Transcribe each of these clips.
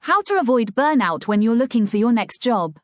How to avoid burnout when you're looking for your next job.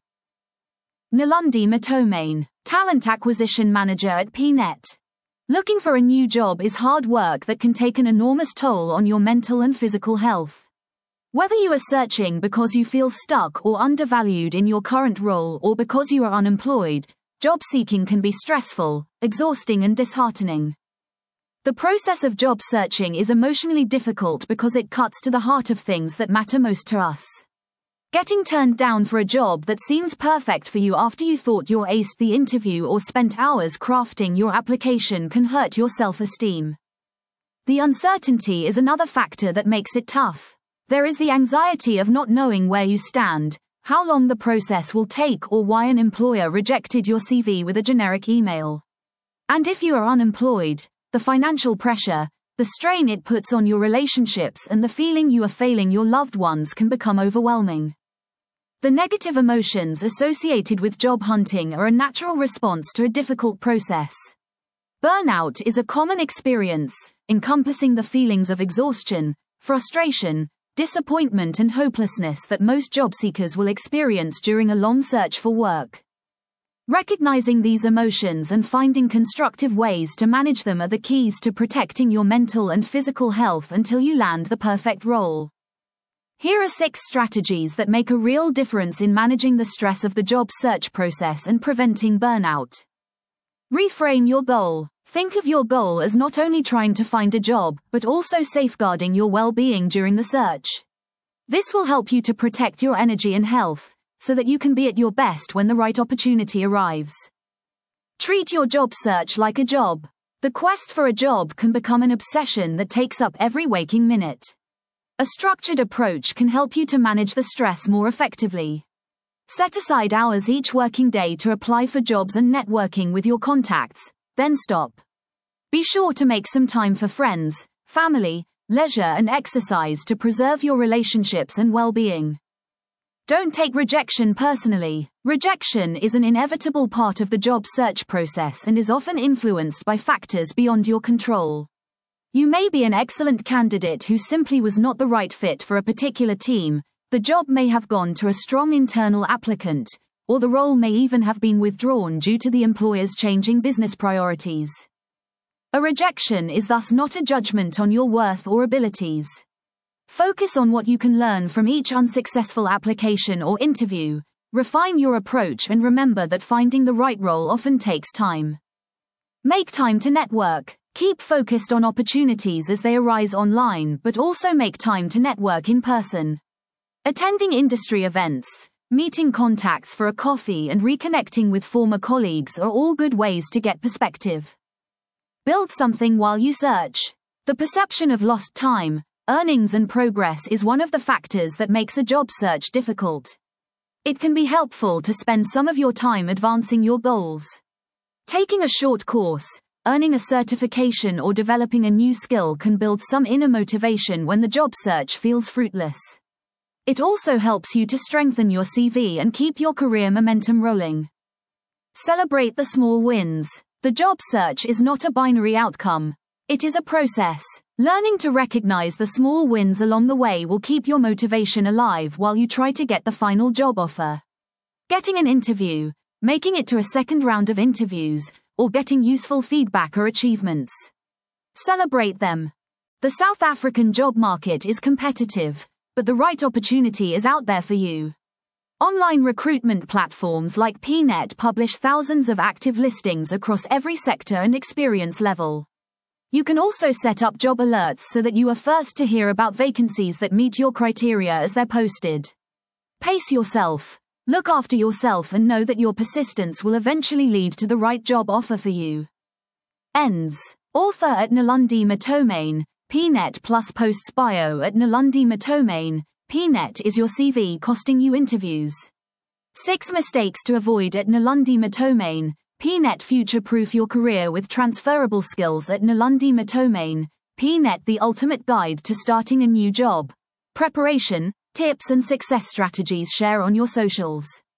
Nalandi Matomain, Talent Acquisition Manager at PNet. Looking for a new job is hard work that can take an enormous toll on your mental and physical health. Whether you are searching because you feel stuck or undervalued in your current role or because you are unemployed, job seeking can be stressful, exhausting and disheartening. The process of job searching is emotionally difficult because it cuts to the heart of things that matter most to us. Getting turned down for a job that seems perfect for you after you thought you aced the interview or spent hours crafting your application can hurt your self-esteem. The uncertainty is another factor that makes it tough. There is the anxiety of not knowing where you stand, how long the process will take, or why an employer rejected your CV with a generic email. And if you are unemployed, the financial pressure, the strain it puts on your relationships, and the feeling you are failing your loved ones can become overwhelming. The negative emotions associated with job hunting are a natural response to a difficult process. Burnout is a common experience, encompassing the feelings of exhaustion, frustration, disappointment and hopelessness that most job seekers will experience during a long search for work. Recognizing these emotions and finding constructive ways to manage them are the keys to protecting your mental and physical health until you land the perfect role. Here are 6 strategies that make a real difference in managing the stress of the job search process and preventing burnout. Reframe your goal. Think of your goal as not only trying to find a job, but also safeguarding your well-being during the search. This will help you to protect your energy and health, so that you can be at your best when the right opportunity arrives. Treat your job search like a job. The quest for a job can become an obsession that takes up every waking minute. A structured approach can help you to manage the stress more effectively. Set aside hours each working day to apply for jobs and networking with your contacts, then stop. Be sure to make some time for friends, family, leisure and exercise to preserve your relationships and well-being. Don't take rejection personally. Rejection is an inevitable part of the job search process and is often influenced by factors beyond your control. You may be an excellent candidate who simply was not the right fit for a particular team, the job may have gone to a strong internal applicant, or the role may even have been withdrawn due to the employer's changing business priorities. A rejection is thus not a judgment on your worth or abilities. Focus on what you can learn from each unsuccessful application or interview, refine your approach and remember that finding the right role often takes time. Make time to network. Keep focused on opportunities as they arise online, but also make time to network in person. Attending industry events, meeting contacts for a coffee and reconnecting with former colleagues are all good ways to get perspective. Build something while you search. The perception of lost time, earnings and progress is one of the factors that makes a job search difficult. It can be helpful to spend some of your time advancing your goals. Taking a short course, earning a certification or developing a new skill can build some inner motivation when the job search feels fruitless. It also helps you to strengthen your CV and keep your career momentum rolling. Celebrate the small wins. The job search is not a binary outcome. It is a process. Learning to recognize the small wins along the way will keep your motivation alive while you try to get the final job offer. Getting an interview, making it to a second round of interviews, or getting useful feedback are achievements. Celebrate them. The South African job market is competitive, but the right opportunity is out there for you. Online recruitment platforms like PNet publish thousands of active listings across every sector and experience level. You can also set up job alerts so that you are first to hear about vacancies that meet your criteria as they're posted. Pace yourself. Look after yourself and know that your persistence will eventually lead to the right job offer for you. Ends. Author at Nalandi Matomain, PNet plus posts bio at Nalandi Matomain. PNet is your CV costing you interviews. 6 mistakes to avoid at Nalandi Matomain. PNet future-proof your career with transferable skills at Nalandi Matomain. PNet, the ultimate guide to starting a new job. Preparation, tips and success strategies share on your socials.